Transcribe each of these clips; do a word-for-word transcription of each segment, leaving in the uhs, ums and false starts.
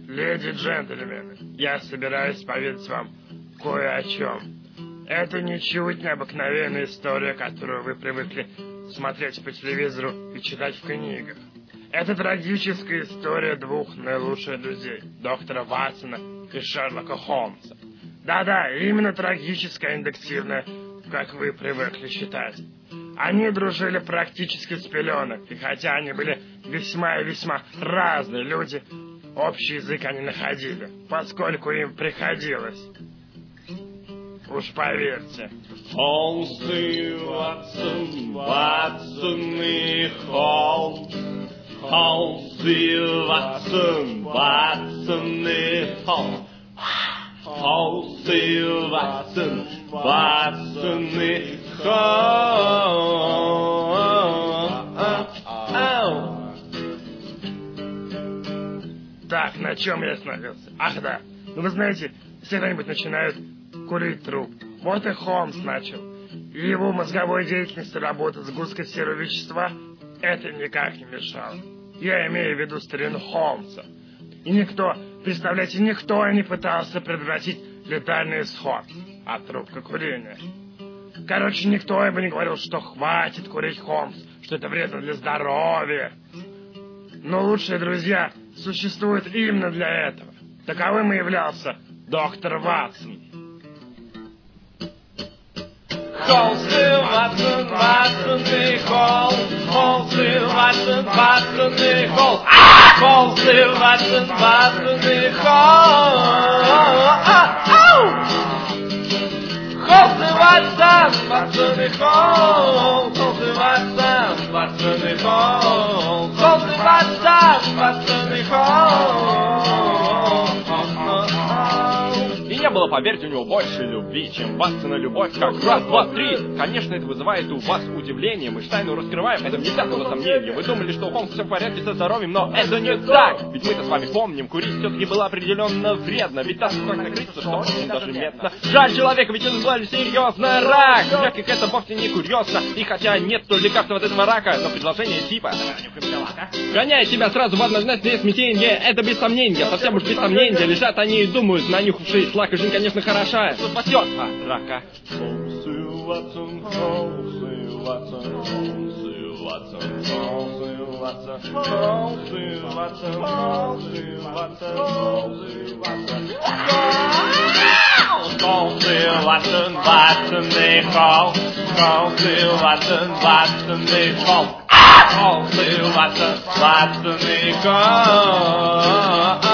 Леди и джентльмены, я собираюсь поведать вам кое о чем. Это ничуть не обыкновенная история, которую вы привыкли смотреть по телевизору и читать в книгах. Это трагическая история двух наилучших друзей, доктора Ватсона и Шерлока Холмса. Да-да, именно трагическая, индуктивная, как вы привыкли считать. Они дружили практически с пеленок, и хотя они были весьма и весьма разные люди, общий язык они находили, поскольку им приходилось. Уж поверьте. Холмс и Ватсон, Ватсон и Холмс. Холмс и Ватсон, Ватсон и Холмс. Холмс и Ватсон, Ватсон и Так, на чем я остановился? Ах да, ну вы знаете, все когда-нибудь начинают курить труп. Вот и Холмс начал. И его мозговой деятельности работать с густкой серого вещества это никак не мешало. Я имею в виду старину Холмса. И никто, представляете, никто не пытался предотвратить летальный исход от трубкокурения. Короче, никто ему не говорил, что хватит курить, Холмс, что это вредно для здоровья. Но лучшие друзья существуют именно для этого. Таковым и являлся доктор Ватсон. Холмс и Ватсон, Ватсон и Холмс. Холмс и Ватсон, Ватсон и Холмс. Холмс и Ватсон, Ватсон и Холмс. Холмс и Ватсон, Ватсон и Холмс. Холмс и Ватсон, Ватсон и Холмс. Холмс и Ватсон, Ватсон и Холмс. И не было, поверьте, у него больше любви, чем Ватсона любовь, как раз, два, три. Конечно, это вызывает у вас удивление. Мы ж тайну раскрываем, это не всякого сомнения. Вы думали, что у Холмса все в порядке со здоровьем, но это не так. Ведь мы-то с вами помним, курить все-таки было определенно вредно. Ведь так как накрыться, что очень даже метно. Жаль человека, ведь он назвали серьезно рак. Для как это вовсе не курьезно. И хотя нет то лекарства от этого рака, но предложение типа гоняет тебя сразу в однозначное смятение. Это без сомнения, совсем уж без сомнения. Лежат они и думают, нанюхавшие шлак, и жизнь, конечно, хороша, что спасет от рака. Холмс и Ватсон, Холмс и Ватсон, Холмс и Ватсон, Холмс и Ватсон, Холмс и Ватсон, Холмс и Ватсон, Холмс и Ватсон, Холмс и Ватсон, Ватсон и Холмс, Холмс и Ватсон, Ватсон и Холмс, Холмс и Ватсон, Ватсон и Холмс.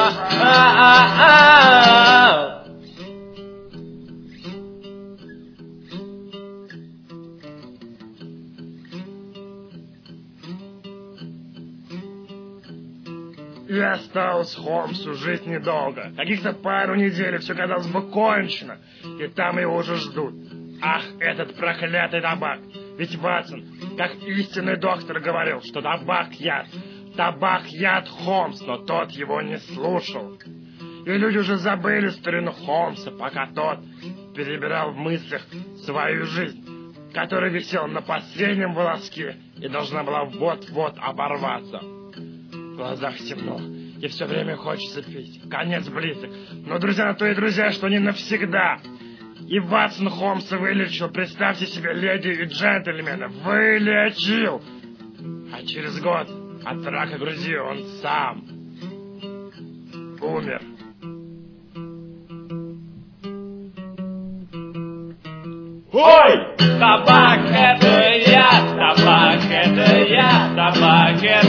И осталось Холмсу жить недолго. Каких-то пару недель, все казалось бы кончено. И там его уже ждут. Ах, этот проклятый табак. Ведь Ватсон, как истинный доктор, говорил, что табак яд. Табак яд, Холмс, но тот его не слушал. И люди уже забыли старину Холмса, пока тот перебирал в мыслях свою жизнь, которая висела на последнем волоске и должна была вот-вот оборваться. В глазах темно, и все время хочется пить. Конец близок. Но друзья на то и друзья, что не навсегда. И Ватсон Холмса вылечил, представьте себе, леди и джентльмены, вылечил. А через год от рака груди он сам умер. Ой! Табак это я, табак это я, табак это